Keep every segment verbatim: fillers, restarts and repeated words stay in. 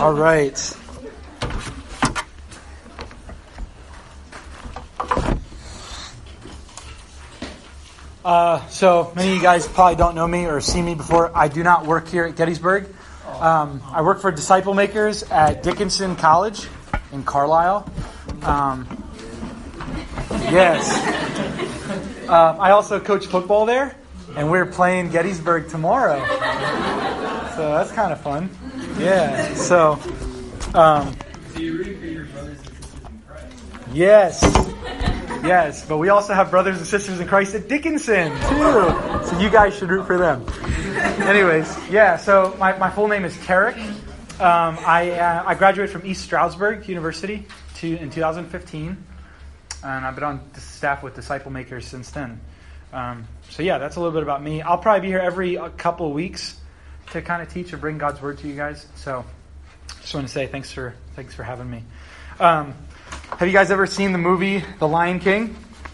All right. Uh, so many of you guys probably don't know me or seen me before. I do not work here at Gettysburg. Um, I work for Disciple Makers at Dickinson College in Carlisle. Um, yes. Um, I also coach football there, and we're playing Gettysburg tomorrow. So that's kind of fun. Yeah. So, um, so you're rooting for your brothers and sisters in Christ. Yes. Yes. But we also have brothers and sisters in Christ at Dickinson, too. So you guys should root for them. Anyways, yeah. So my, my full name is Tarek. Um, I uh, I graduated from East Stroudsburg University to, in two thousand fifteen. And I've been on the staff with Disciple Makers since then. Um, so yeah, that's a little bit about me. I'll probably be here every a couple of weeks to kind of teach or bring God's word to you guys. So just want to say thanks for thanks for having me. Um, have you guys ever seen the movie The Lion King?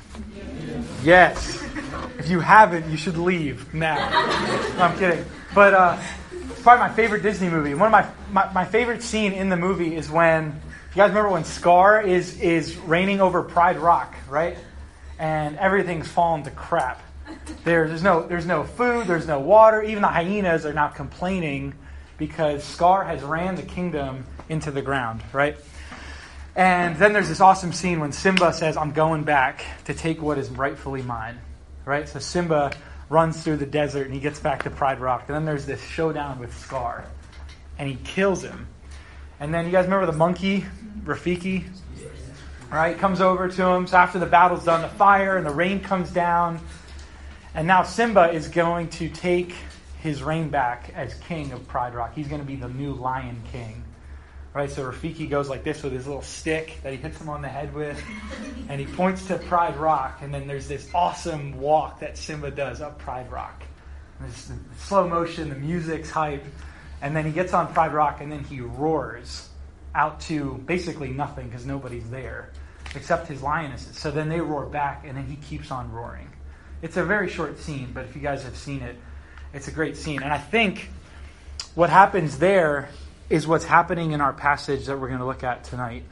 Yes. If you haven't, you should leave now. No, I'm kidding. But uh, it's probably my favorite Disney movie. One of my, my my favorite scene in the movie is when, you guys remember when Scar is is reigning over Pride Rock, right? And everything's fallen to crap. There, there's no there's no food, there's no water. Even the hyenas are now complaining because Scar has ran the kingdom into the ground, right? And then there's this awesome scene when Simba says, "I'm going back to take what is rightfully mine," right? So Simba runs through the desert and he gets back to Pride Rock. And then there's this showdown with Scar, and he kills him. And then you guys remember the monkey, Rafiki? Right? Comes over to him. So after the battle's done, the fire and the rain comes down. And now Simba is going to take his reign back as king of Pride Rock. He's going to be the new Lion King. Right? So Rafiki goes like this with his little stick that he hits him on the head with. And he points to Pride Rock. And then there's this awesome walk that Simba does up Pride Rock. And there's the slow motion, the music's hype. And then he gets on Pride Rock and then he roars out to basically nothing because nobody's there except his lionesses. So then they roar back and then he keeps on roaring. It's a very short scene, but if you guys have seen it, it's a great scene. And I think what happens there is what's happening in our passage that we're going to look at tonight.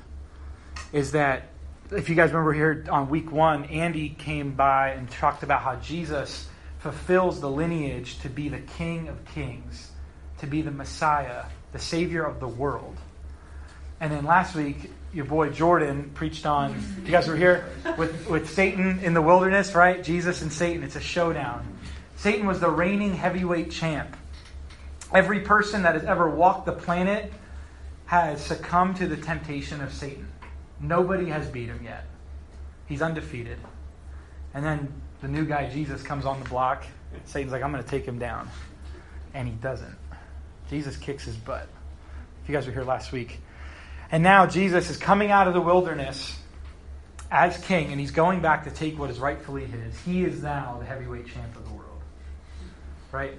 Is that, if you guys remember here on week one, Andy came by and talked about how Jesus fulfills the lineage to be the King of Kings, to be the Messiah, the Savior of the world. And then last week, your boy Jordan preached on, you guys were here, with, with Satan in the wilderness, right? Jesus and Satan, it's a showdown. Satan was the reigning heavyweight champ. Every person that has ever walked the planet has succumbed to the temptation of Satan. Nobody has beat him yet. He's undefeated. And then the new guy, Jesus, comes on the block. Satan's like, I'm going to take him down. And he doesn't. Jesus kicks his butt. If you guys were here last week. And now Jesus is coming out of the wilderness as king, and he's going back to take what is rightfully his. He is now the heavyweight champ of the world. Right?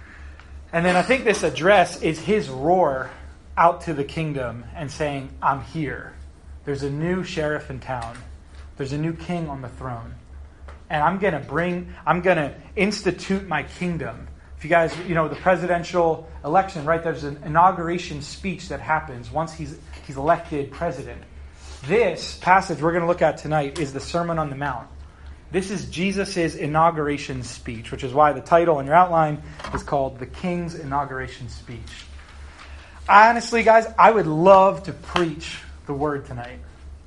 And then I think this address is his roar out to the kingdom and saying, I'm here. There's a new sheriff in town. There's a new king on the throne. And I'm going to bring, I'm going to institute my kingdom. If you guys, you know, the presidential election, right, there's an inauguration speech that happens once he's he's elected president. This passage we're going to look at tonight is the Sermon on the Mount. This is Jesus' inauguration speech, which is why the title in your outline is called The King's Inauguration Speech. Honestly, guys, I would love to preach the word tonight.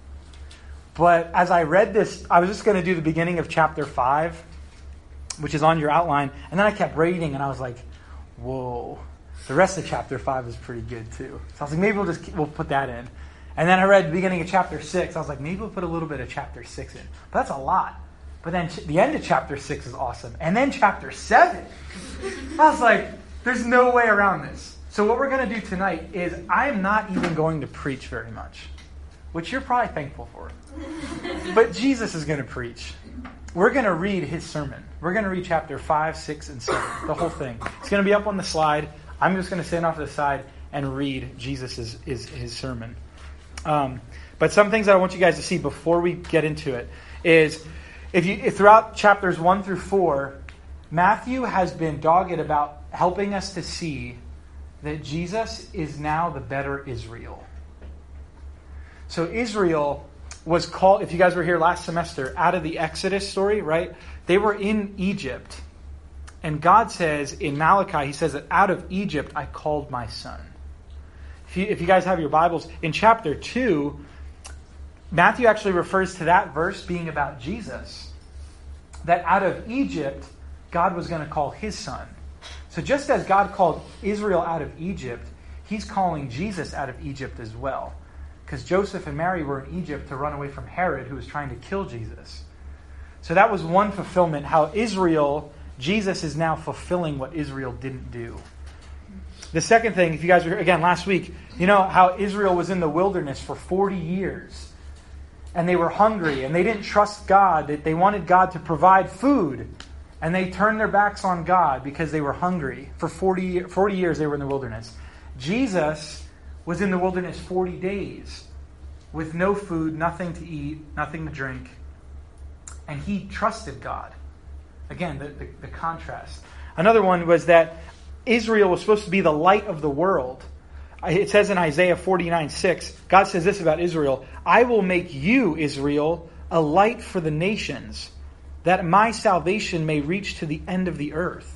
But as I read this, I was just going to do the beginning of chapter five, which is on your outline. And then I kept reading and I was like, whoa. The rest of chapter five is pretty good too. So I was like, maybe we'll just we'll put that in. And then I read the beginning of chapter six. I was like, maybe we'll put a little bit of chapter six in. But that's a lot. But then the end of chapter six is awesome. And then chapter seven. I was like, there's no way around this. So what we're going to do tonight is I am not even going to preach very much, which you're probably thankful for. But Jesus is going to preach. We're going to read his sermon. We're going to read chapter five, six, and seven, the whole thing. It's going to be up on the slide. I'm just going to stand off to the side and read Jesus' his, his sermon. Um, but some things that I want you guys to see before we get into it is, if you if throughout chapters one through four, Matthew has been dogged about helping us to see that Jesus is now the better Israel. So Israel was called, if you guys were here last semester, out of the Exodus story, right? They were in Egypt. And God says in Malachi, he says that out of Egypt I called my son. If you, if you guys have your Bibles, in chapter two, Matthew actually refers to that verse being about Jesus. That out of Egypt, God was going to call his son. So just as God called Israel out of Egypt, he's calling Jesus out of Egypt as well. Because Joseph and Mary were in Egypt to run away from Herod, who was trying to kill Jesus. So that was one fulfillment, how Israel, Jesus is now fulfilling what Israel didn't do. The second thing, if you guys were here again last week, you know how Israel was in the wilderness for forty years. And they were hungry, and they didn't trust God. They wanted God to provide food. And they turned their backs on God because they were hungry. For forty, forty years they were in the wilderness. Jesus was in the wilderness forty days with no food, nothing to eat, nothing to drink. And he trusted God. Again, the, the, the contrast. Another one was that Israel was supposed to be the light of the world. It says in Isaiah forty-nine six, God says this about Israel: I will make you, Israel, a light for the nations, that my salvation may reach to the end of the earth.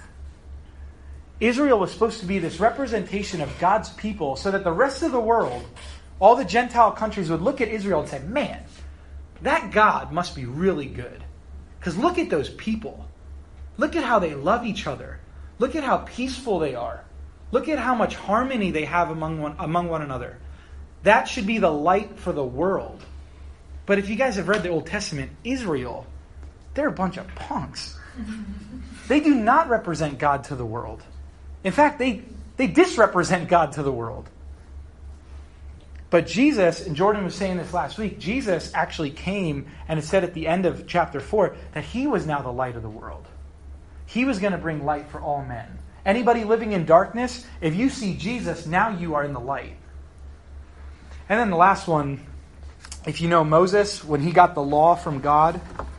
Israel was supposed to be this representation of God's people so that the rest of the world, all the Gentile countries, would look at Israel and say, man, that God must be really good. Because look at those people. Look at how they love each other. Look at how peaceful they are. Look at how much harmony they have among one, among one another. That should be the light for the world. But if you guys have read the Old Testament, Israel, they're a bunch of punks. They do not represent God to the world. In fact, they, they disrepresent God to the world. But Jesus, and Jordan was saying this last week, Jesus actually came and it said at the end of chapter four that he was now the light of the world. He was going to bring light for all men. Anybody living in darkness, if you see Jesus, now you are in the light. And then the last one, if you know Moses, when he got the law from God,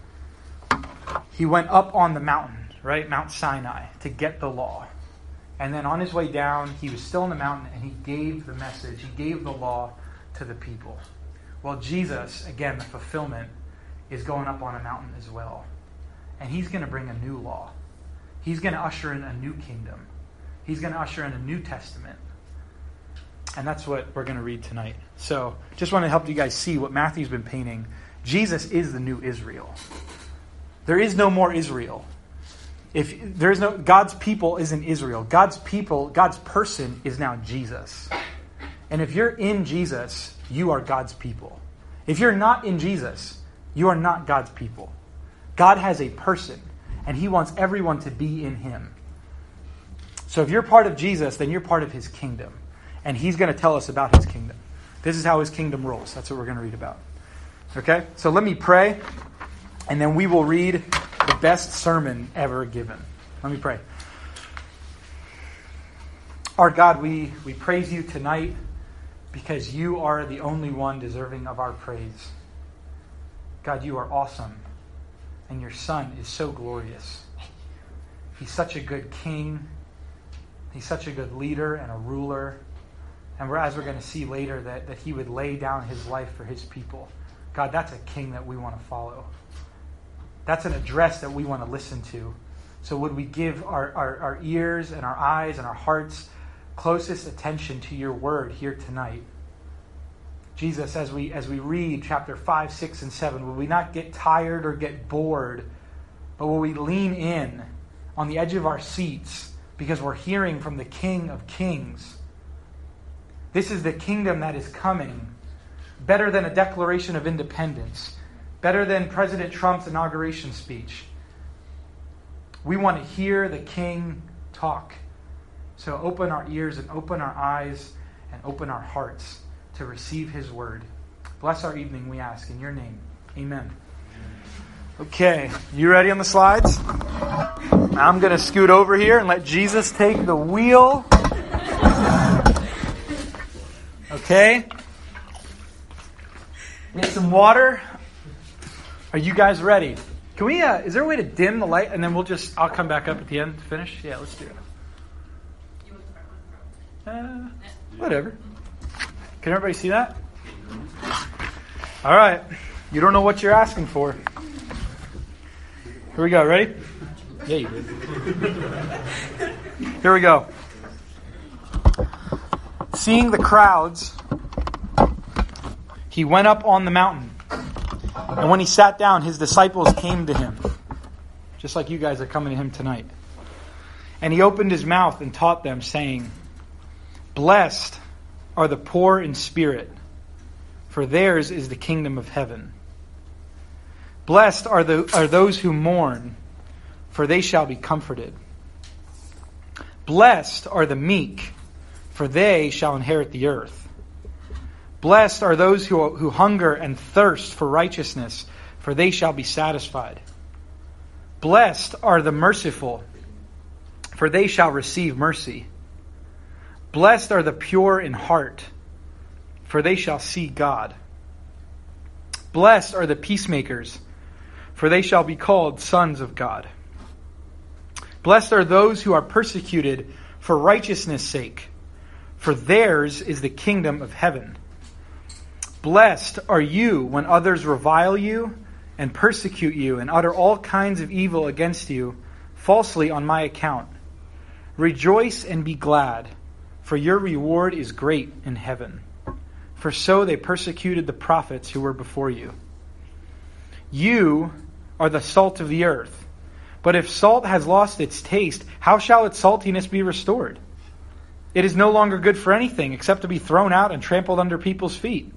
he went up on the mountain, right? Mount Sinai, to get the law. And then on his way down, he was still on the mountain and he gave the message. He gave the law to the people. Well, Jesus, again, the fulfillment, is going up on a mountain as well. And he's going to bring a new law. He's going to usher in a new kingdom. He's going to usher in a New Testament. And that's what we're going to read tonight. So just want to help you guys see what Matthew's been painting. Jesus is the new Israel. There is no more Israel. If there is no God's people isn't Israel. God's people, God's person is now Jesus. And if you're in Jesus, you are God's people. If you're not in Jesus, you are not God's people. God has a person, and he wants everyone to be in him. So if you're part of Jesus, then you're part of his kingdom. And he's going to tell us about his kingdom. This is how his kingdom rolls. That's what we're going to read about. Okay? So let me pray, and then we will read the best sermon ever given. Let me pray. Our God, we, we praise you tonight because you are the only one deserving of our praise. God, you are awesome, and your Son is so glorious. He's such a good king. He's such a good leader and a ruler. And we're, as we're going to see later, that, that he would lay down his life for his people. God, that's a king that we want to follow. That's an address that we want to listen to. So would we give our, our, our ears and our eyes and our hearts closest attention to your word here tonight. Jesus, as we as we read chapter five, six, and seven, will we not get tired or get bored, but will we lean in on the edge of our seats because we're hearing from the King of Kings? This is the kingdom that is coming, better than a Declaration of Independence, better than President Trump's inauguration speech. We want to hear the King talk. So open our ears and open our eyes and open our hearts to receive his word. Bless our evening, we ask, in your name. Amen. Okay, you ready on the slides? I'm going to scoot over here and let Jesus take the wheel. Okay. Get some water. Are you guys ready? Can we, uh, is there a way to dim the light and then we'll just, I'll come back up at the end to finish? Yeah, let's do it. Uh, whatever. Can everybody see that? All right. You don't know what you're asking for. Here we go. Ready? Yeah, you did. Here we go. Seeing the crowds, he went up on the mountain. And when he sat down, his disciples came to him. Just like you guys are coming to him tonight. And he opened his mouth and taught them, saying, "Blessed are the poor in spirit, for theirs is the kingdom of heaven. Blessed are the are those who mourn, for they shall be comforted. Blessed are the meek, for they shall inherit the earth. Blessed are those who, who hunger and thirst for righteousness, for they shall be satisfied. Blessed are the merciful, for they shall receive mercy. Blessed are the pure in heart, for they shall see God. Blessed are the peacemakers, for they shall be called sons of God. Blessed are those who are persecuted for righteousness' sake, for theirs is the kingdom of heaven. Blessed are you when others revile you and persecute you and utter all kinds of evil against you falsely on my account. Rejoice and be glad, for your reward is great in heaven. For so they persecuted the prophets who were before you. You are the salt of the earth. But if salt has lost its taste, how shall its saltiness be restored? It is no longer good for anything except to be thrown out and trampled under people's feet.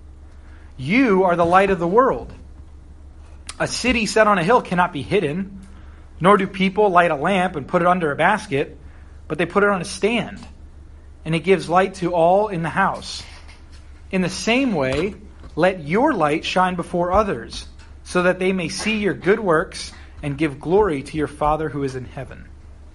You are the light of the world. A city set on a hill cannot be hidden, nor do people light a lamp and put it under a basket, but they put it on a stand, and it gives light to all in the house. In the same way, let your light shine before others, so that they may see your good works and give glory to your Father who is in heaven.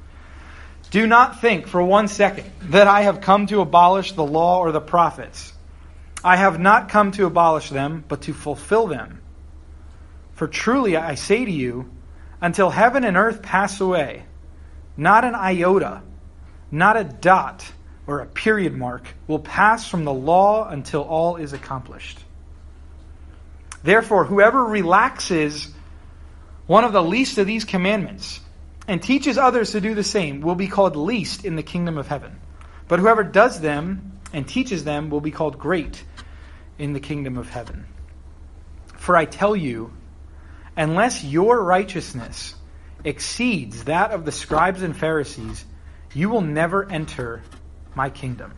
Do not think for one second that I have come to abolish the law or the prophets. I have not come to abolish them, but to fulfill them. For truly I say to you, until heaven and earth pass away, not an iota, not a dot or a period mark will pass from the law until all is accomplished. Therefore, whoever relaxes one of the least of these commandments and teaches others to do the same will be called least in the kingdom of heaven. But whoever does them and teaches them will be called great in the kingdom of heaven. For I tell you, unless your righteousness exceeds that of the scribes and Pharisees, you will never enter my kingdom.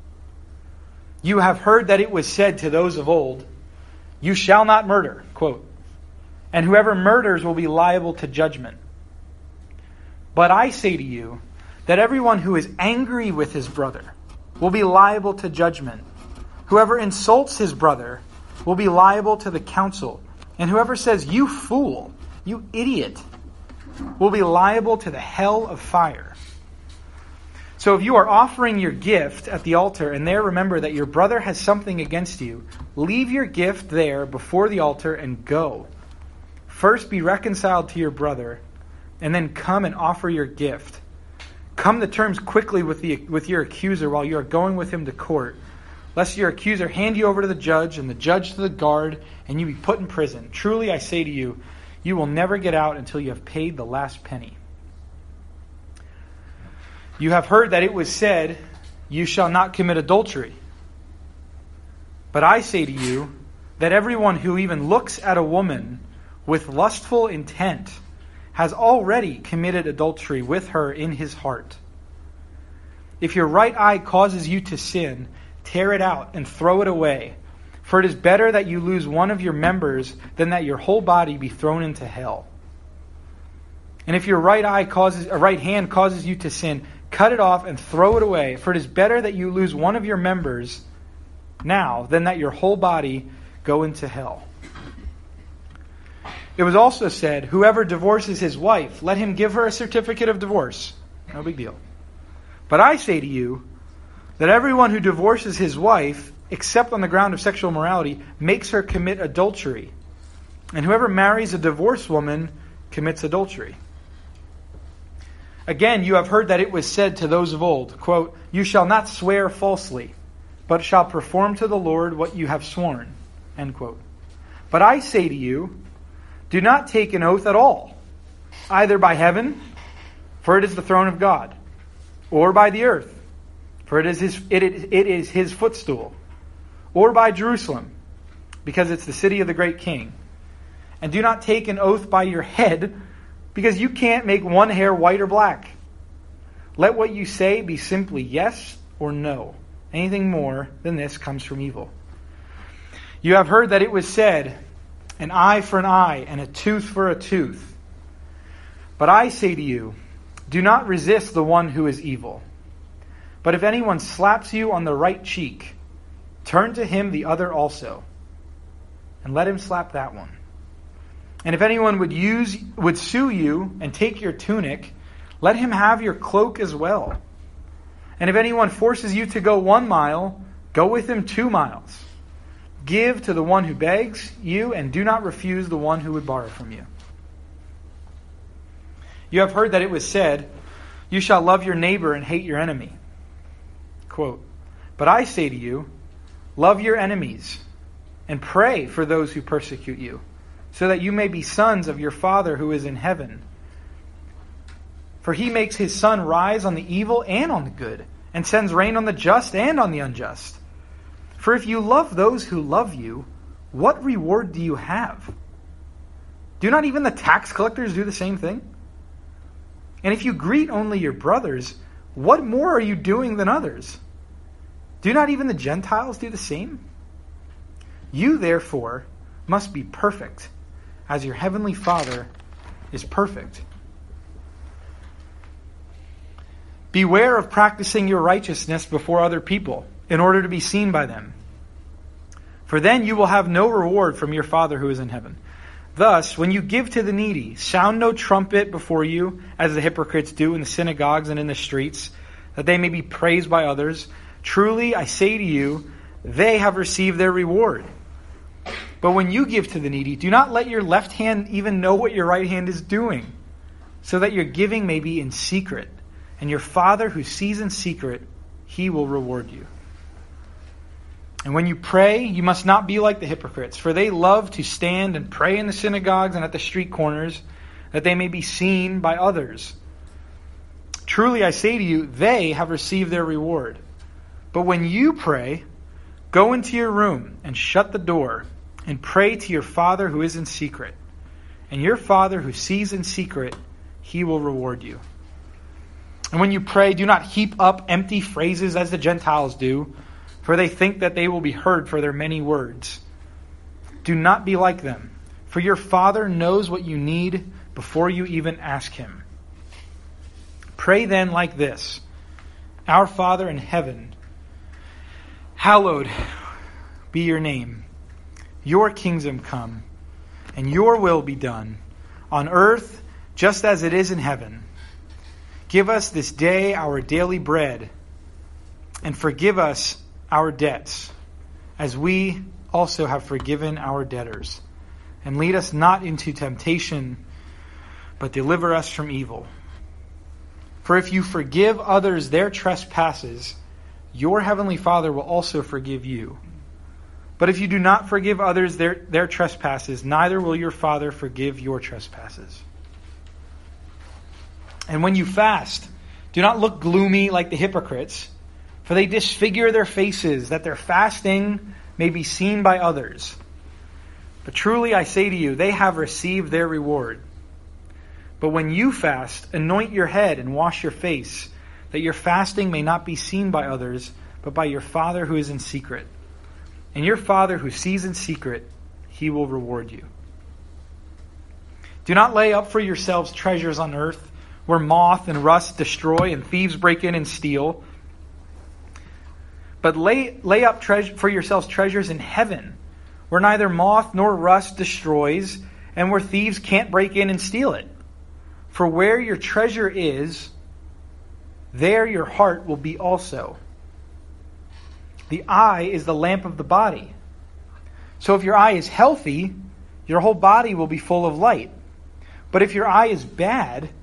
You have heard that it was said to those of old, you shall not murder, quote, and whoever murders will be liable to judgment. But I say to you that everyone who is angry with his brother will be liable to judgment. Whoever insults his brother will be liable to the council. And whoever says, you fool, you idiot, will be liable to the hell of fire. So if you are offering your gift at the altar and there remember that your brother has something against you, leave your gift there before the altar and go. First be reconciled to your brother, and then come and offer your gift. Come to terms quickly with the with your accuser while you are going with him to court, lest your accuser hand you over to the judge and the judge to the guard, and you be put in prison. Truly I say to you, you will never get out until you have paid the last penny. You have heard that it was said, you shall not commit adultery. But I say to you that everyone who even looks at a woman with lustful intent has already committed adultery with her in his heart. If your right eye causes you to sin, tear it out and throw it away. For it is better that you lose one of your members than that your whole body be thrown into hell. And if your right eye causes, a right hand causes you to sin, cut it off and throw it away. For it is better that you lose one of your members now than that your whole body go into hell. It was also said, whoever divorces his wife, let him give her a certificate of divorce. No big deal. But I say to you that everyone who divorces his wife, except on the ground of sexual immorality, makes her commit adultery. And whoever marries a divorced woman commits adultery. Again, you have heard that it was said to those of old, quote, "You shall not swear falsely, but shall perform to the Lord what you have sworn," end quote. But I say to you, do not take an oath at all, either by heaven, for it is the throne of God, or by the earth, for it is his, it, it, it is his footstool, or by Jerusalem, because it's the city of the great king. And do not take an oath by your head, because you can't make one hair white or black. Let what you say be simply yes or no. Anything more than this comes from evil. You have heard that it was said, an eye for an eye and a tooth for a tooth. But I say to you, do not resist the one who is evil. But if anyone slaps you on the right cheek, turn to him the other also, and let him slap that one. And if anyone would use would sue you and take your tunic, let him have your cloak as well. And if anyone forces you to go one mile, go with him two miles. Give to the one who begs you, and do not refuse the one who would borrow from you. You have heard that it was said, you shall love your neighbor and hate your enemy. Quote, but I say to you, love your enemies and pray for those who persecute you, so that you may be sons of your Father who is in heaven. For he makes his sun rise on the evil and on the good, and sends rain on the just and on the unjust. For if you love those who love you, what reward do you have? Do not even the tax collectors do the same thing? And if you greet only your brothers, what more are you doing than others? Do not even the Gentiles do the same? You, therefore, must be perfect, as your heavenly Father is perfect. Beware of practicing your righteousness before other people, in order to be seen by them. For then you will have no reward from your Father who is in heaven. Thus, when you give to the needy, sound no trumpet before you, as the hypocrites do in the synagogues and in the streets, that they may be praised by others. Truly, I say to you, they have received their reward. But when you give to the needy, do not let your left hand even know what your right hand is doing, so that your giving may be in secret. And your Father who sees in secret, he will reward you. And when you pray, you must not be like the hypocrites, for they love to stand and pray in the synagogues and at the street corners, that they may be seen by others. Truly I say to you, they have received their reward. But when you pray, go into your room and shut the door, and pray to your Father who is in secret. And your Father who sees in secret, he will reward you. And when you pray, do not heap up empty phrases as the Gentiles do, for they think that they will be heard for their many words. Do not be like them, for your Father knows what you need before you even ask him. Pray then like this: Our Father in heaven, hallowed be your name. Your kingdom come, and your will be done, on earth just as it is in heaven. Give us this day our daily bread, and forgive us our debts, as we also have forgiven our debtors. And lead us not into temptation, but deliver us from evil. For if you forgive others their trespasses, your heavenly Father will also forgive you. But if you do not forgive others their, their trespasses, neither will your Father forgive your trespasses. And when you fast, do not look gloomy like the hypocrites, for they disfigure their faces, that their fasting may be seen by others. But truly I say to you, they have received their reward. But when you fast, anoint your head and wash your face, that your fasting may not be seen by others, but by your Father who is in secret. And your Father who sees in secret, he will reward you. Do not lay up for yourselves treasures on earth, where moth and rust destroy and thieves break in and steal. But lay, lay up treasure, for yourselves treasures in heaven, where neither moth nor rust destroys, and where thieves can't break in and steal it. For where your treasure is, there your heart will be also. The eye is the lamp of the body. So if your eye is healthy, your whole body will be full of light. But if your eye is bad,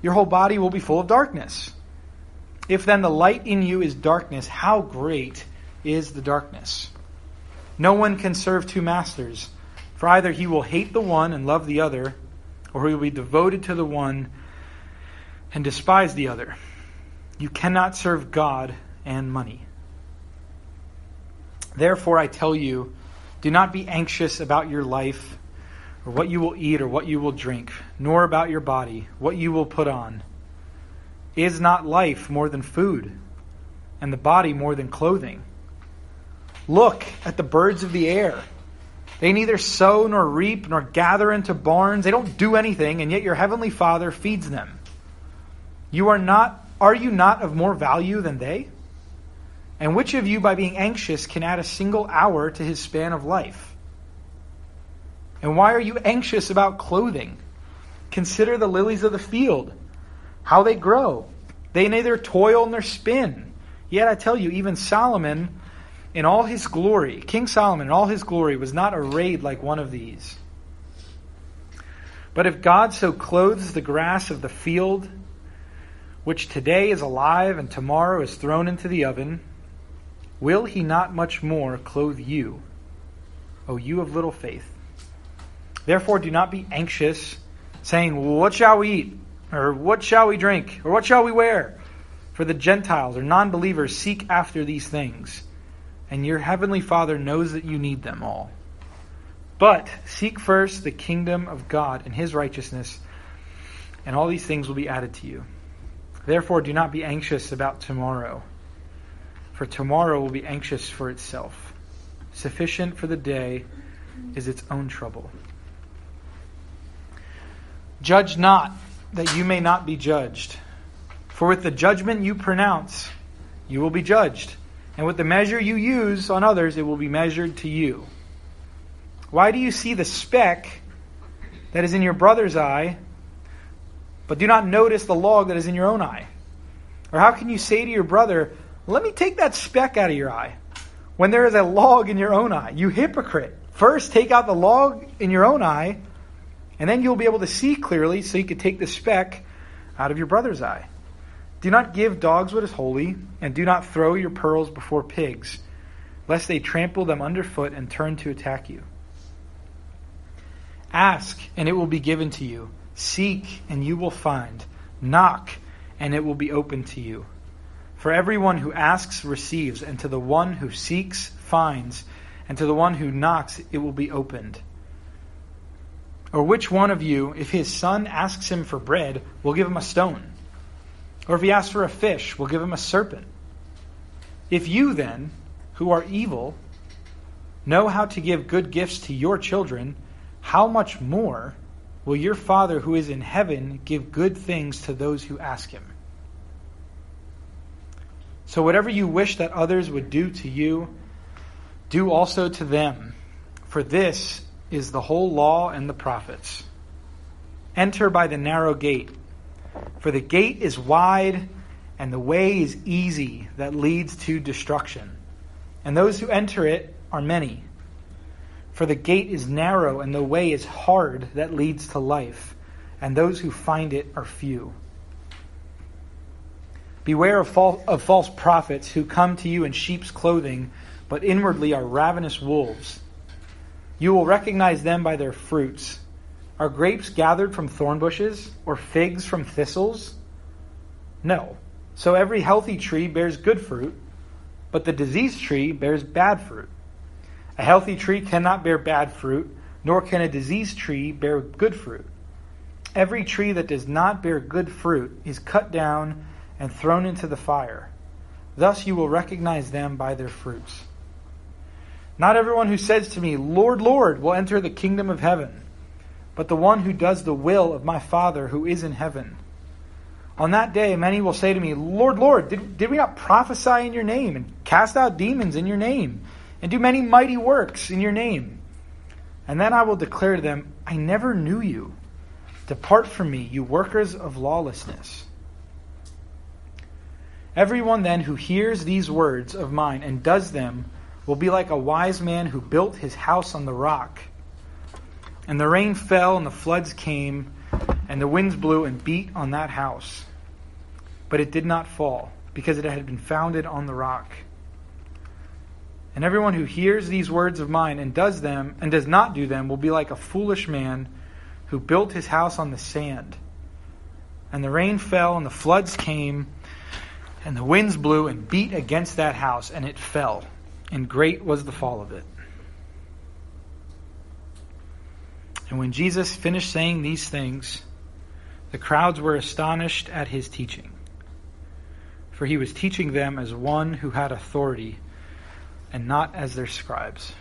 your whole body will be full of darkness. If then the light in you is darkness, how great is the darkness? No one can serve two masters, for either he will hate the one and love the other, or he will be devoted to the one and despise the other. You cannot serve God and money. Therefore I tell you, do not be anxious about your life, or what you will eat or what you will drink, nor about your body, what you will put on. Is not life more than food, and the body more than clothing? Look at the birds of the air. They neither sow nor reap nor gather into barns. They don't do anything, and yet your heavenly Father feeds them. You are not, are you not of more value than they? And which of you, by being anxious, can add a single hour to his span of life? And why are you anxious about clothing? Consider the lilies of the field, how they grow. They neither toil nor spin. Yet I tell you, even Solomon in all his glory, King Solomon in all his glory, was not arrayed like one of these. But if God so clothes the grass of the field, which today is alive and tomorrow is thrown into the oven, will he not much more clothe you, O you of little faith? Therefore do not be anxious, saying, well, what shall we eat? Or what shall we drink? Or what shall we wear? For the Gentiles or non-believers seek after these things, and your heavenly Father knows that you need them all. But seek first the kingdom of God and his righteousness, and all these things will be added to you. Therefore do not be anxious about tomorrow, for tomorrow will be anxious for itself. Sufficient for the day is its own trouble. Judge not, that you may not be judged. For with the judgment you pronounce, you will be judged. And with the measure you use on others, it will be measured to you. Why do you see the speck that is in your brother's eye, but do not notice the log that is in your own eye? Or how can you say to your brother, let me take that speck out of your eye, when there is a log in your own eye? You hypocrite. First take out the log in your own eye, and then you'll be able to see clearly, so you can take the speck out of your brother's eye. Do not give dogs what is holy, and do not throw your pearls before pigs, lest they trample them underfoot and turn to attack you. Ask, and it will be given to you. Seek, and you will find. Knock, and it will be opened to you. For everyone who asks receives, and to the one who seeks finds, and to the one who knocks it will be opened. Or which one of you, if his son asks him for bread, will give him a stone? Or if he asks for a fish, will give him a serpent? If you then, who are evil, know how to give good gifts to your children, how much more will your Father who is in heaven give good things to those who ask him? So whatever you wish that others would do to you, do also to them. For this is the whole law and the prophets. Enter by the narrow gate. For the gate is wide, and the way is easy that leads to destruction. And those who enter it are many. For the gate is narrow, and the way is hard that leads to life, and those who find it are few. Beware of, fal- of false prophets who come to you in sheep's clothing, but inwardly are ravenous wolves. You will recognize them by their fruits. Are grapes gathered from thorn bushes, or figs from thistles? No. So every healthy tree bears good fruit, but the diseased tree bears bad fruit. A healthy tree cannot bear bad fruit, nor can a diseased tree bear good fruit. Every tree that does not bear good fruit is cut down and thrown into the fire. Thus you will recognize them by their fruits. Not everyone who says to me, Lord, Lord, will enter the kingdom of heaven, but the one who does the will of my Father who is in heaven. On that day many will say to me, Lord, Lord, did, did we not prophesy in your name, and cast out demons in your name, and do many mighty works in your name? And then I will declare to them, I never knew you. Depart from me, you workers of lawlessness. Everyone then who hears these words of mine and does them will be like a wise man who built his house on the rock. And the rain fell, and the floods came, And the winds blew and beat on that house, but it did not fall, because it had been founded on the rock. And everyone who hears these words of mine and does them and does not do them will be like a foolish man who built his house on the sand. And the rain fell and the floods came and the winds blew and beat against that house, and it fell, and great was the fall of it. And when Jesus finished saying these things, the crowds were astonished at his teaching, for he was teaching them as one who had authority and not as their scribes.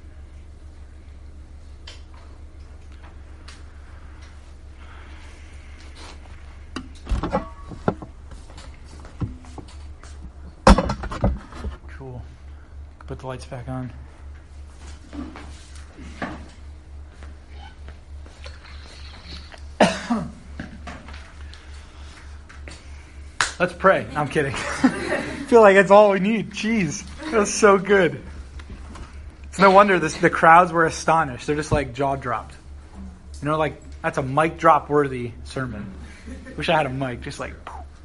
Cool. Put the lights back on. Let's pray. No, I'm kidding. I feel like that's all we need. Jeez, that's so good. It's no wonder this, the crowds were astonished. They're just like jaw dropped. You know, like that's a mic drop worthy sermon. Wish I had a mic. Just like,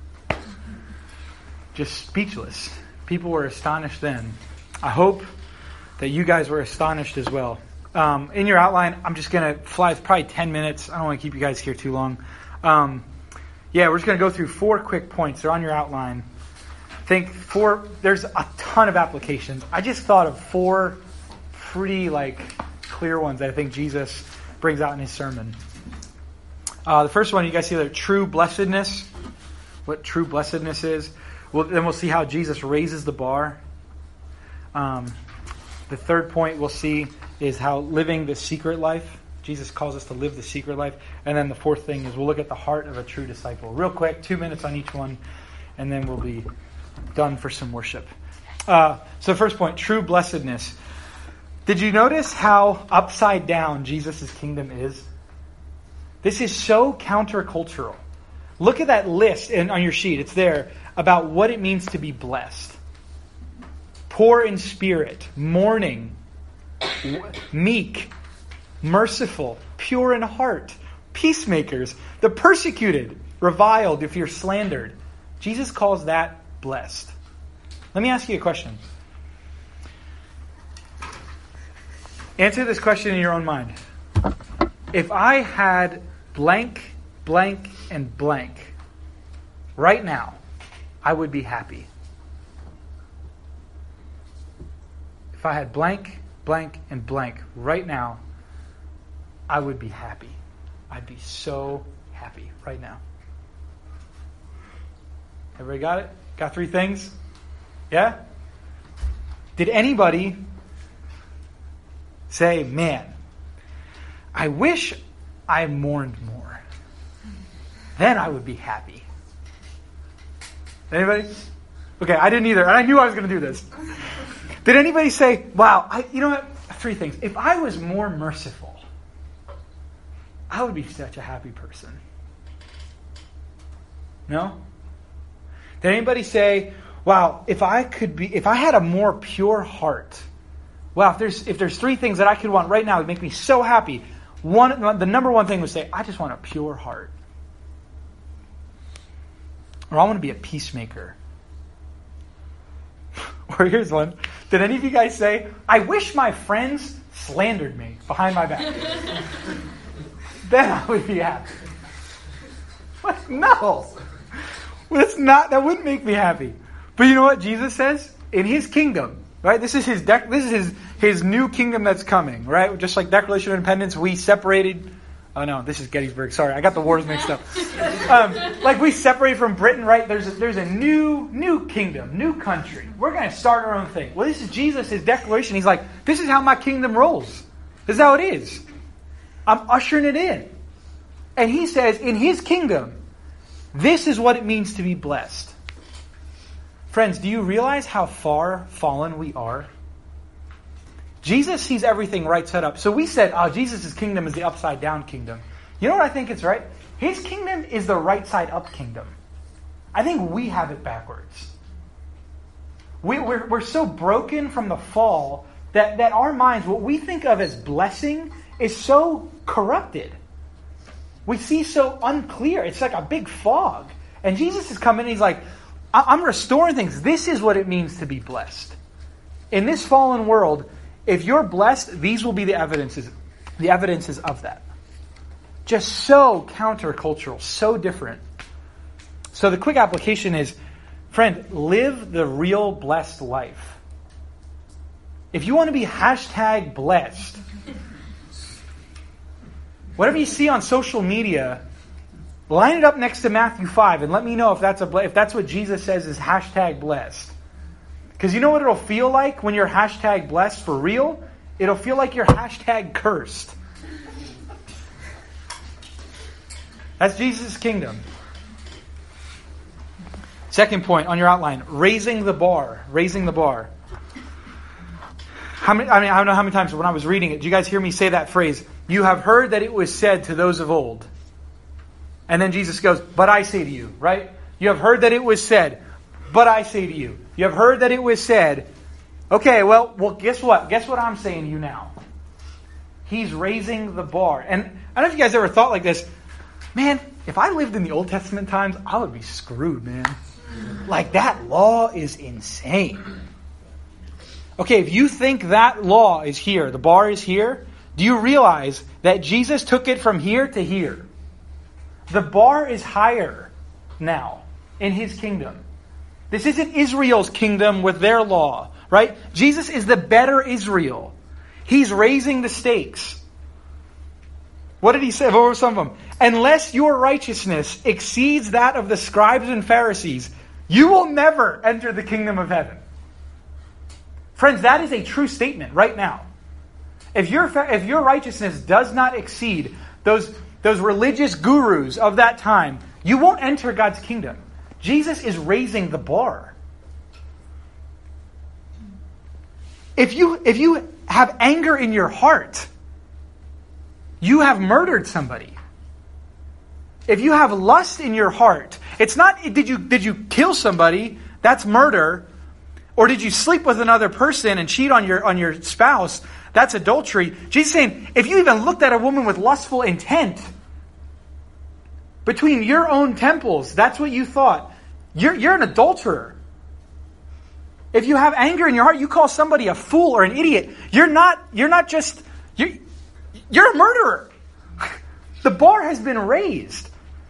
just speechless. People were astonished then. I hope that you guys were astonished as well. Um, in your outline, I'm just going to fly. It's probably ten minutes. I don't want to keep you guys here too long. Um, Yeah, we're just going to go through four quick points. They're on your outline. I think four, there's a ton of applications. I just thought of four pretty like clear ones that I think Jesus brings out in his sermon. Uh, the first one, you guys see there, true blessedness. What true blessedness is. Well, then we'll see how Jesus raises the bar. Um, the third point we'll see is how living the secret life. Jesus calls us to live the secret life. And then the fourth thing is we'll look at the heart of a true disciple. Real quick, two minutes on each one, and then we'll be done for some worship. Uh, so first point, true blessedness. Did you notice how upside down Jesus' kingdom is? This is so countercultural. Look at that list in, on your sheet. It's there about what it means to be blessed. Poor in spirit, mourning, meek, merciful, pure in heart, peacemakers, the persecuted, reviled if you're slandered. Jesus calls that blessed. Let me ask you a question. Answer this question in your own mind. If I had blank, blank, and blank right now, I would be happy. If I had blank, blank, and blank right now, I would be happy. I'd be so happy right now. Everybody got it? Got three things? Yeah? Did anybody say, man, I wish I mourned more. Then I would be happy. Anybody? Okay, I didn't either. And I knew I was going to do this. Did anybody say, wow, I, you know what? Three things. If I was more merciful, I would be such a happy person. No? Did anybody say, wow, if I could be, if I had a more pure heart, wow, if there's if there's three things that I could want right now, it would make me so happy. One, the number one thing was say, I just want a pure heart. Or I want to be a peacemaker. Or here's one. Did any of you guys say, I wish my friends slandered me behind my back? Then I would be happy. What? No. That's not, that wouldn't make me happy. But you know what Jesus says? In his kingdom, right? This is his dec- this is his, his new kingdom that's coming, right? Just like Declaration of Independence, we separated. Oh no, this is Gettysburg. Sorry, I got the wars mixed up. Um, like we separated from Britain, right? There's a, there's a new new kingdom, new country. We're going to start our own thing. Well, this is Jesus, his declaration. He's like, this is how my kingdom rolls. This is how it is. I'm ushering it in. And he says, in his kingdom, this is what it means to be blessed. Friends, do you realize how far fallen we are? Jesus sees everything right set up. So we said, oh, Jesus' kingdom is the upside down kingdom. You know what I think it's right? His kingdom is the right side up kingdom. I think we have it backwards. We, we're, we're so broken from the fall that, that our minds, what we think of as blessing, is so corrupted. we see so unclear. It's like a big fog. And Jesus is coming and he's like, I'm restoring things. This is what it means to be blessed. In this fallen world, if you're blessed, these will be the evidences, the evidences of that. Just so countercultural, so different. So the quick application is, friend, live the real blessed life. If you want to be hashtag blessed, whatever you see on social media, line it up next to Matthew five and let me know if that's a if that's what Jesus says is hashtag blessed. Because you know what it'll feel like when you're hashtag blessed for real? It'll feel like you're hashtag cursed. That's Jesus' kingdom. Second point on your outline, raising the bar. Raising the bar. How many, I mean, I don't know how many times when I was reading it, did you guys hear me say that phrase? You have heard that it was said to those of old. And then Jesus goes, but I say to you, right? You have heard that it was said, but I say to you. You have heard that it was said. Okay, well, well, guess what? Guess what I'm saying to you now? He's raising the bar. And I don't know if you guys ever thought like this. Man, if I lived in the Old Testament times, I would be screwed, man. Like, that law is insane. Okay, if you think that law is here, the bar is here, do you realize that Jesus took it from here to here? The bar is higher now in his kingdom. This isn't Israel's kingdom with their law, right? Jesus is the better Israel. He's raising the stakes. What did he say? What were some of them? Unless your righteousness exceeds that of the scribes and Pharisees, you will never enter the kingdom of heaven. Friends, that is a true statement right now. If your if your righteousness does not exceed those, those religious gurus of that time, you won't enter God's kingdom. Jesus is raising the bar. If you if you have anger in your heart, you have murdered somebody. If you have lust in your heart, it's not did you did you kill somebody? That's murder. Or did you sleep with another person and cheat on your on your spouse? That's adultery. Jesus is saying, if you even looked at a woman with lustful intent between your own temples, that's what you thought. You're you're an adulterer. If you have anger in your heart, you call somebody a fool or an idiot. You're not you're not just you're, you're a murderer. The bar has been raised.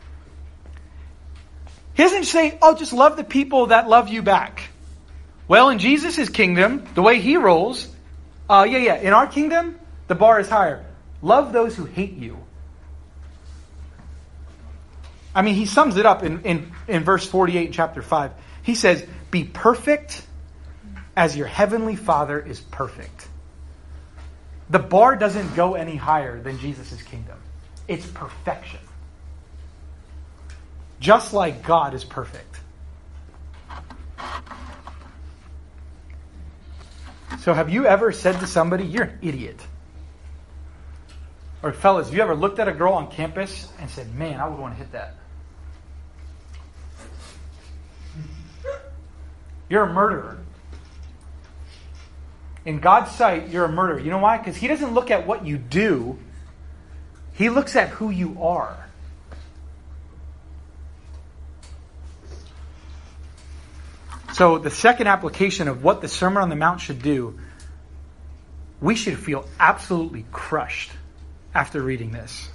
He doesn't say, oh, just love the people that love you back. Well, in Jesus' kingdom, the way he rolls, uh, yeah, yeah, in our kingdom, the bar is higher. Love those who hate you. I mean, he sums it up in, in, in verse forty-eight in chapter five. He says, be perfect as your heavenly Father is perfect. The bar doesn't go any higher than Jesus' kingdom. It's perfection. Just like God is perfect. So have you ever said to somebody, you're an idiot? Or fellas, have you ever looked at a girl on campus and said, man, I would want to hit that? You're a murderer. In God's sight, you're a murderer. You know why? Because he doesn't look at what you do. He looks at who you are. So the second application of what the Sermon on the Mount should do, we should feel absolutely crushed after reading this.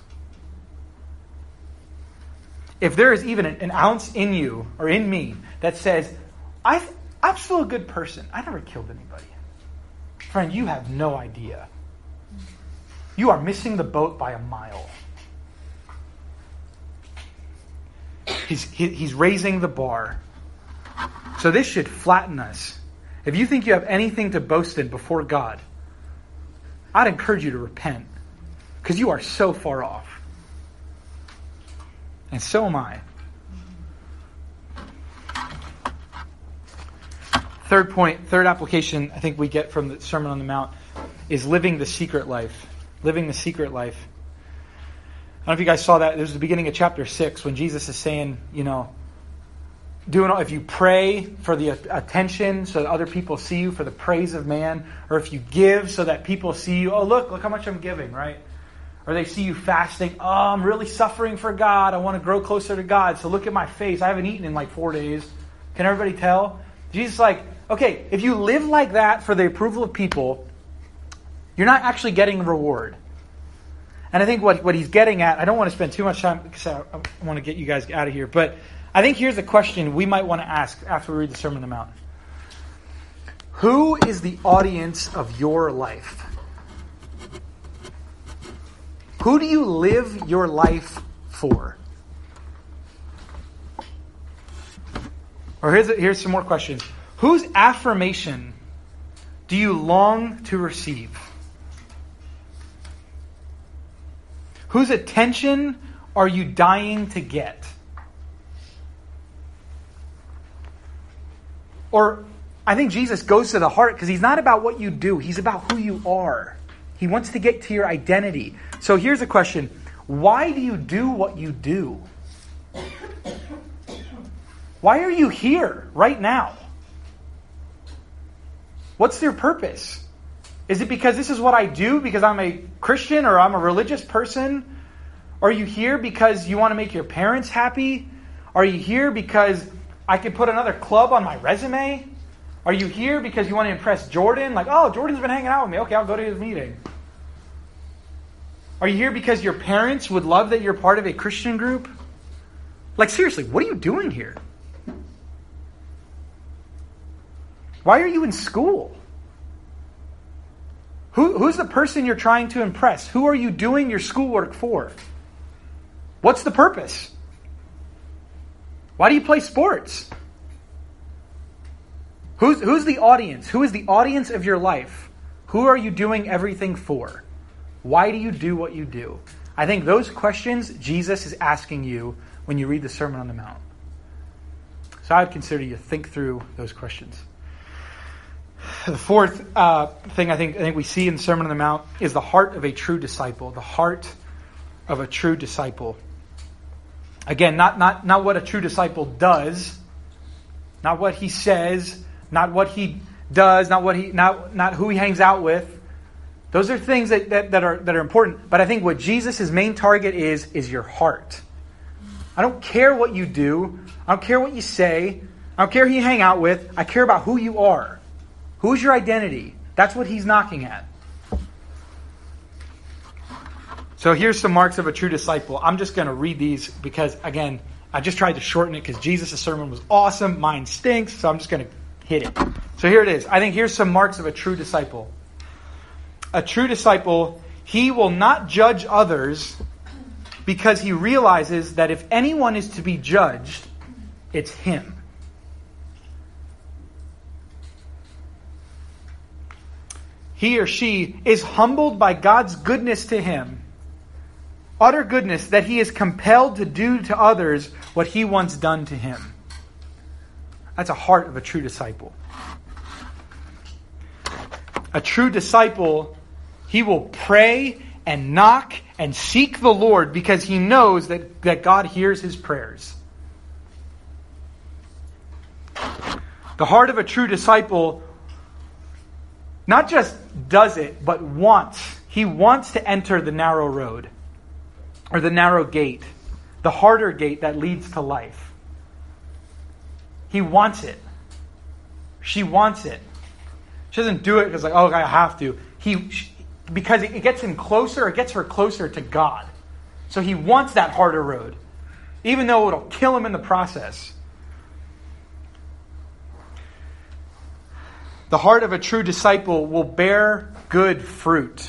If there is even an ounce in you or in me that says, I, I'm still a good person. I never killed anybody. Friend, you have no idea. You are missing the boat by a mile. He's, he, he's raising the bar. So this should flatten us. If you think you have anything to boast in before God, I'd encourage you to repent. Because you are so far off. And so am I. Third point, third application I think we get from the Sermon on the Mount is living the secret life. Living the secret life. I don't know if you guys saw that. It was the beginning of chapter six when Jesus is saying, you know, doing if you pray for the attention so that other people see you for the praise of man, or if you give so that people see you, oh look, look how much I'm giving, right? Or they see you fasting. Oh, I'm really suffering for God. I want to grow closer to God. So look at my face. I haven't eaten in like four days. Can everybody tell? Jesus is like, okay, if you live like that for the approval of people, you're not actually getting the reward. And I think what, what he's getting at, I don't want to spend too much time because I, I want to get you guys out of here. But I think here's a question we might want to ask after we read the Sermon on the Mount. Who is the audience of your life? Who do you live your life for? Or here's, here's some more questions. Whose affirmation do you long to receive? Whose attention are you dying to get? Or I think Jesus goes to the heart because he's not about what you do. He's about who you are. He wants to get to your identity. So here's a question. Why do you do what you do? Why are you here right now? What's your purpose? Is it because this is what I do because I'm a Christian or I'm a religious person? Are you here because you want to make your parents happy? Are you here because I can put another club on my resume? Are you here because you want to impress Jordan? Like, oh, Jordan's been hanging out with me. Okay, I'll go to his meeting. Are you here because your parents would love that you're part of a Christian group? Like, seriously, what are you doing here? Why are you in school? Who, who's the person you're trying to impress? Who are you doing your schoolwork for? What's the purpose? Why do you play sports? Who's, who's the audience? Who is the audience of your life? Who are you doing everything for? Why do you do what you do? I think those questions Jesus is asking you when you read the Sermon on the Mount. So I would consider you to think through those questions. The fourth uh, thing I think I think we see in the Sermon on the Mount is the heart of a true disciple. The heart of a true disciple. Again, not, not, not what a true disciple does, not what he says, not what he does, not what he not, not who he hangs out with. Those are things that, that, that are that are important. But I think what Jesus' main target is, is your heart. I don't care what you do. I don't care what you say. I don't care who you hang out with. I care about who you are. Who's your identity? That's what he's knocking at. So here's some marks of a true disciple. I'm just going to read these because, again, I just tried to shorten it because Jesus' sermon was awesome. Mine stinks, so I'm just going to hit it. So here it is. I think here's some marks of a true disciple. A true disciple, he will not judge others because he realizes that if anyone is to be judged, it's him. He or she is humbled by God's goodness to him, utter goodness that he is compelled to do to others what he once done to him. That's a heart of a true disciple. A true disciple, he will pray and knock and seek the Lord because he knows that, that God hears his prayers. The heart of a true disciple not just does it, but wants. He wants to enter the narrow road or the narrow gate, the harder gate that leads to life. He wants it. She wants it. She doesn't do it because like, oh, I have to. He, she, because it gets him closer, it gets her closer to God. So he wants that harder road, even though it'll kill him in the process. The heart of a true disciple will bear good fruit.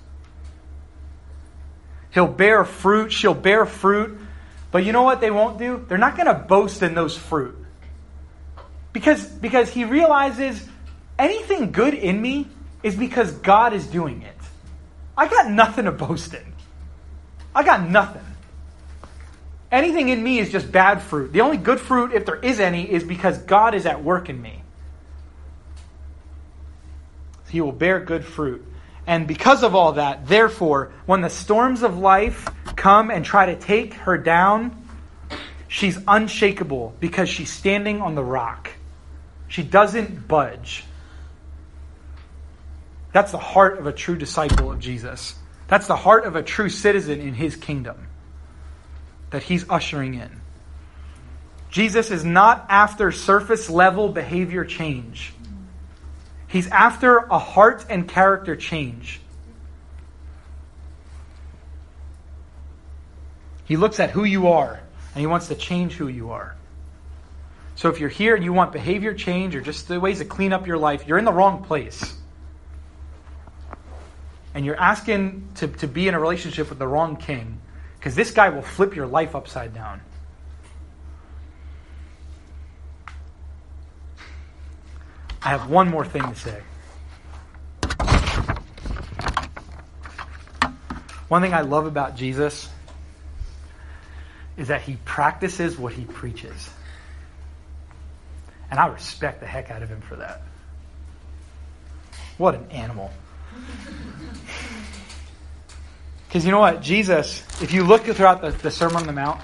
He'll bear fruit. She'll bear fruit. But you know what they won't do? They're not going to boast in those fruit. Because, because he realizes anything good in me is because God is doing it. I got nothing to boast in. I got nothing. Anything in me is just bad fruit. The only good fruit, if there is any, is because God is at work in me. He will bear good fruit. And because of all that, therefore, when the storms of life come and try to take her down, she's unshakable because she's standing on the rock. She doesn't budge. That's the heart of a true disciple of Jesus. That's the heart of a true citizen in his kingdom that he's ushering in. Jesus is not after surface level behavior change. He's after a heart and character change. He looks at who you are and he wants to change who you are. So if you're here and you want behavior change or just the ways to clean up your life, you're in the wrong place. And you're asking to, to be in a relationship with the wrong king, because this guy will flip your life upside down. I have one more thing to say. One thing I love about Jesus is that he practices what he preaches. And I respect the heck out of him for that. What an animal. Because you know what? Jesus, if you look throughout the, the Sermon on the Mount,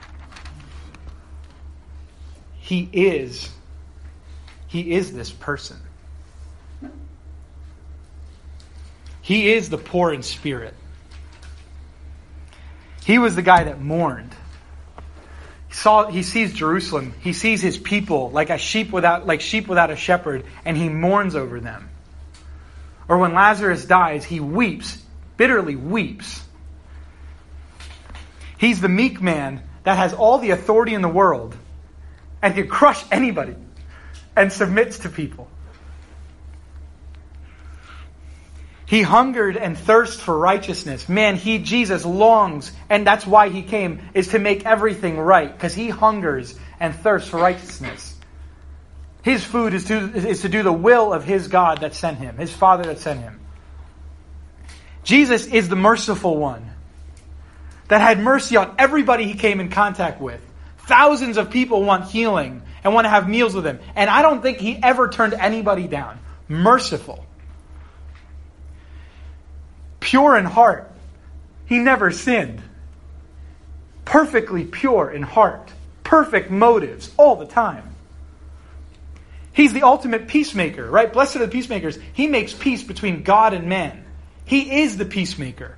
he is, he is this person. He is the poor in spirit. He was the guy that mourned. He saw, he sees Jerusalem. He sees his people like a sheep without, like sheep without a shepherd, and he mourns over them. Or when Lazarus dies, he weeps, bitterly weeps. He's the meek man that has all the authority in the world and can crush anybody and submits to people. He hungered and thirsted for righteousness. Man, he, Jesus, longs, and that's why he came, is to make everything right, because he hungers and thirsts for righteousness. His food is to, is to do the will of his God that sent him, his Father that sent him. Jesus is the merciful one that had mercy on everybody he came in contact with. Thousands of people want healing and want to have meals with him. And I don't think he ever turned anybody down. Merciful. Pure in heart. He never sinned. Perfectly pure in heart. Perfect motives all the time. He's the ultimate peacemaker, right? Blessed are the peacemakers. He makes peace between God and man. He is the peacemaker.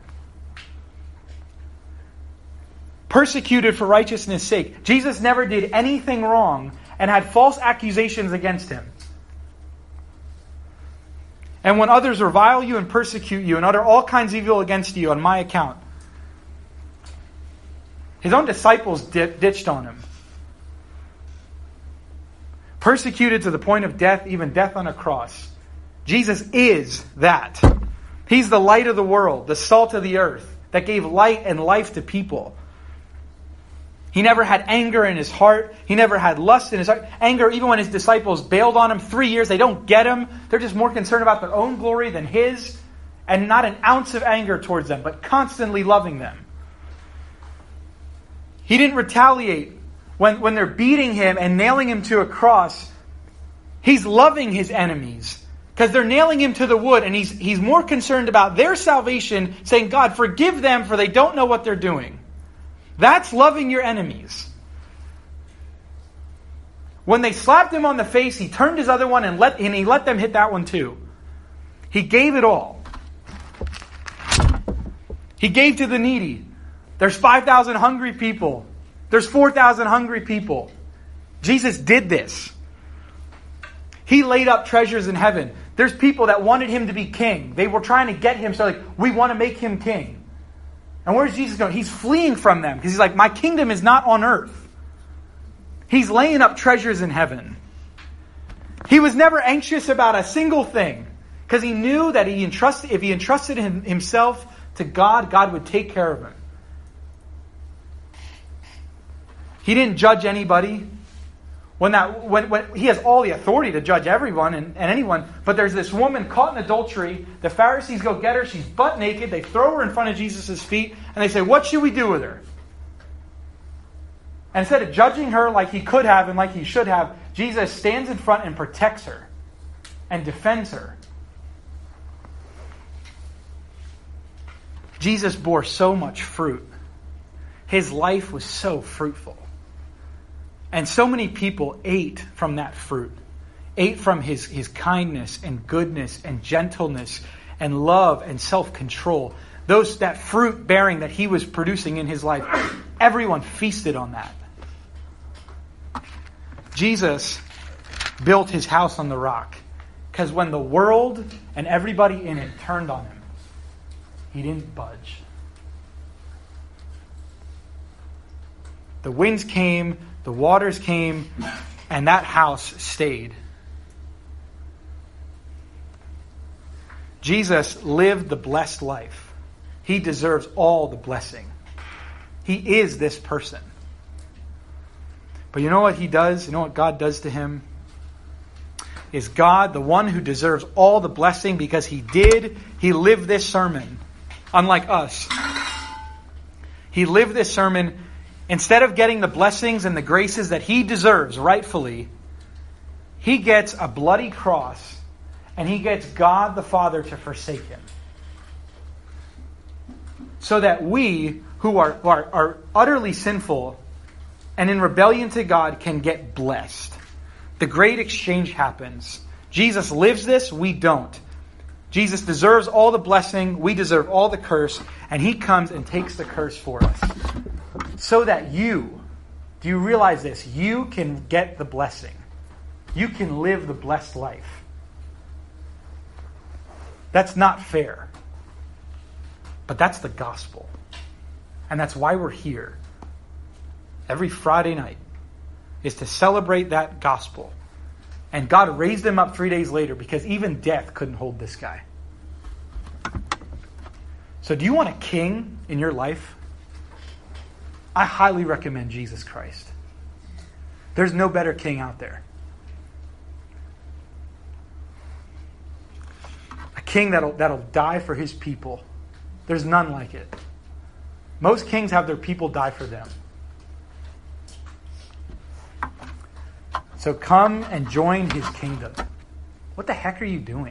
Persecuted for righteousness' sake. Jesus never did anything wrong and had false accusations against him. And when others revile you and persecute you and utter all kinds of evil against you on my account, his own disciples dip, ditched on him. Persecuted to the point of death, even death on a cross. Jesus is that. He's the light of the world, the salt of the earth, that gave light and life to people. He never had anger in his heart. He never had lust in his heart. Anger, even when his disciples bailed on him three years, they don't get him. They're just more concerned about their own glory than his. And not an ounce of anger towards them, but constantly loving them. He didn't retaliate. When, when they're beating him and nailing him to a cross, he's loving his enemies. Because they're nailing him to the wood, and he's, he's more concerned about their salvation, saying, God, forgive them, for they don't know what they're doing. That's loving your enemies. When they slapped him on the face, he turned his other one and let and he let them hit that one too. He gave it all. He gave to the needy. There's five thousand hungry people. There's four thousand hungry people. Jesus did this. He laid up treasures in heaven. There's people that wanted him to be king. They were trying to get him, so like, we want to make him king. And where's Jesus going? He's fleeing from them because he's like, my kingdom is not on earth. He's laying up treasures in heaven. He was never anxious about a single thing because he knew that he entrusted, if he entrusted him, himself to God, God would take care of him. He didn't judge anybody. When that, when, when he has all the authority to judge everyone and, and anyone, but there's this woman caught in adultery. The Pharisees go get her. She's butt naked. They throw her in front of Jesus' feet, and they say, "What should we do with her?" And instead of judging her like he could have and like he should have, Jesus stands in front and protects her and defends her. Jesus bore so much fruit. His life was so fruitful. And so many people ate from that fruit. Ate from his, his kindness and goodness and gentleness and love and self-control. those that fruit bearing that he was producing in his life, everyone feasted on that. Jesus built his house on the rock because when the world and everybody in it turned on him, he didn't budge. The winds came, the waters came, and that house stayed. Jesus lived the blessed life. He deserves all the blessing. He is this person. But you know what he does? You know what God does to him? Is God the one who deserves all the blessing because he did, he lived this sermon, unlike us. He lived this sermon, instead of getting the blessings and the graces that he deserves rightfully, he gets a bloody cross and he gets God the Father to forsake him. So that we, who are, who are, are utterly sinful and in rebellion to God, can get blessed. The great exchange happens. Jesus lives this, we don't. Jesus deserves all the blessing, we deserve all the curse, and he comes and takes the curse for us. So that you, do you realize this? You can get the blessing. You can live the blessed life. That's not fair. But that's the gospel. And that's why we're here. Every Friday night is to celebrate that gospel. And God raised him up three days later because even death couldn't hold this guy. So do you want a king in your life? I highly recommend Jesus Christ. There's no better king out there. A king that'll, that'll die for his people. There's none like it. Most kings have their people die for them. So come and join his kingdom. What the heck are you doing?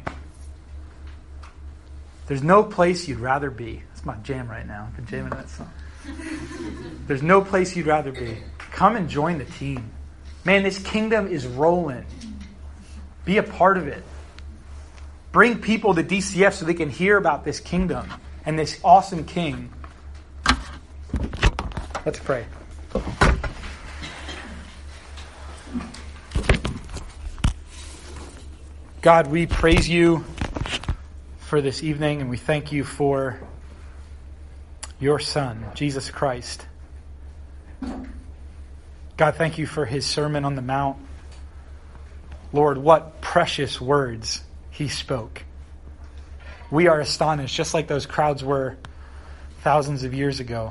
There's no place you'd rather be. That's my jam right now. I've been jamming that song. There's no place you'd rather be. Come and join the team. Man, this kingdom is rolling. Be a part of it. Bring people to D C F so they can hear about this kingdom and this awesome king. Let's pray. God, we praise you for this evening, and we thank you for your Son, Jesus Christ. God, thank you for his Sermon on the Mount. Lord, what precious words he spoke. We are astonished, just like those crowds were thousands of years ago.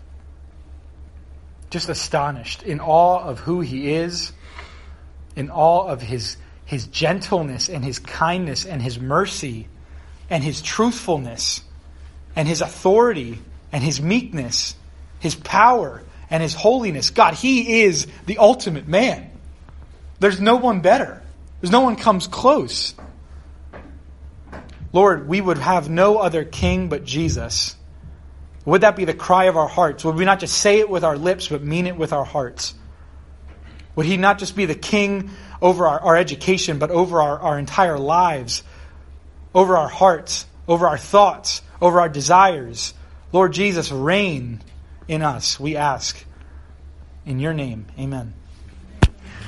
Just astonished, in awe of who he is, in awe of his His gentleness and his kindness and his mercy and his truthfulness and his authority and his meekness, his power and his holiness. God, he is the ultimate man. There's no one better. There's no one comes close. Lord, we would have no other king but Jesus. Would that be the cry of our hearts? Would we not just say it with our lips but mean it with our hearts? Would he not just be the king over our, our education, but over our, our entire lives, over our hearts, over our thoughts, over our desires? Lord Jesus, reign in us, we ask. In your name, amen.